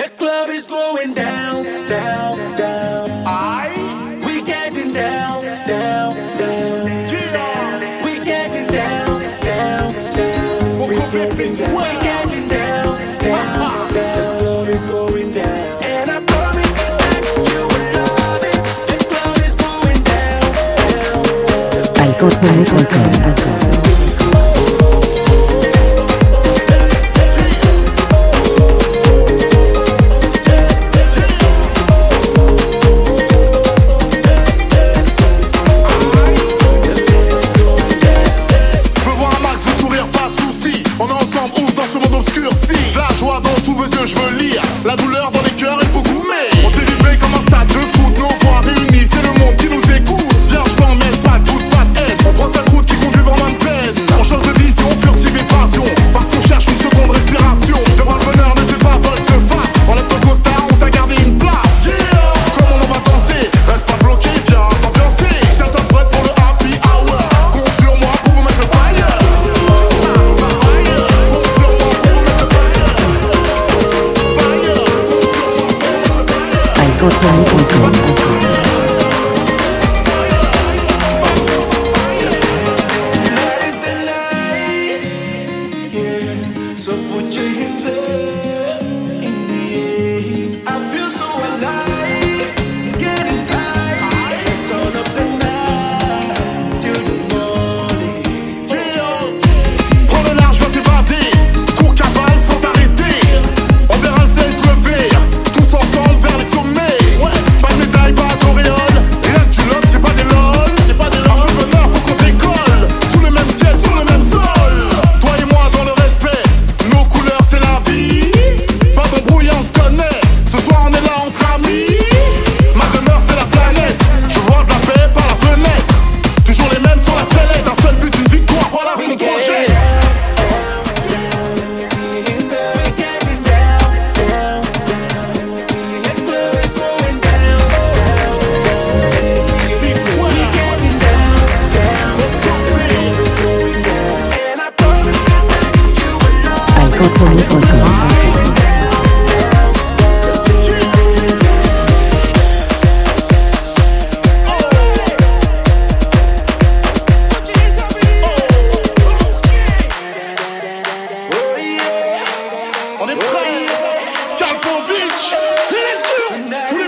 The club is going down, down, down. We getting down, down, down. We getting down, down, down. We getting down, we getting down, down, down. The club is going down, and I promise you that you will love it. The club is going down, down, down. Alcohol.com. Ce monde obscurci, la joie dans tous vos yeux, je veux lire. La douleur dans les cœurs, il faut goumer. On fait vibrer comme un stade de foot. Nos voix réunies, c'est le monde qui nous écoute. Viens, je t'en mets pas de doute, pas de haine. On prend cette route qui conduit vraiment de peine. On change de vision, furtive évasion. Parce qu'on cherche une seconde respiration. Devant le bonheur, ne fais pas volte-face. Enlève ton costard, on t'a gardé une place. Comment on va danser? Reste pas bloqué, viens t'ambiancer. Tiens-toi prête pour le happy hour. Compte sur moi pour vous mettre le fire. So put your hands up in the air. I feel so alive, getting high. Start up the night till the morning. Prends le large, va t'évader. Cours, cavale sans t'arrêter. On verra le ciel se lever. Tous ensemble vers les sommets. Pas de médaille, pas d'auréole. Rien que du love, c'est pas des lol. C'est pas des lol. Un peu bonheur, faut qu'on décolle. Sous le même ciel, sur le même sol. Toi et moi dans le respect. Nos couleurs, c'est la vie. Pas d'embrouille, on se connaît. Ce soir, on est là entre amis. Ma demeure, c'est la planète. Je vois de la paix par la fenêtre. Toujours les mêmes sur la sellette. Un seul but, une victoire. Voilà ce qu'on projette. On est prêt. Skalpovic. Let's go.